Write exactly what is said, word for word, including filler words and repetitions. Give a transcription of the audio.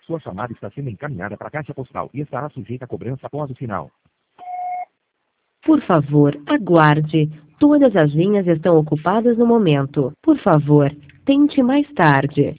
Sua chamada está sendo encaminhada para a caixa postal e estará sujeita a cobrança após o sinal. Por favor, aguarde. Todas as linhas estão ocupadas no momento. Por favor, tente mais tarde.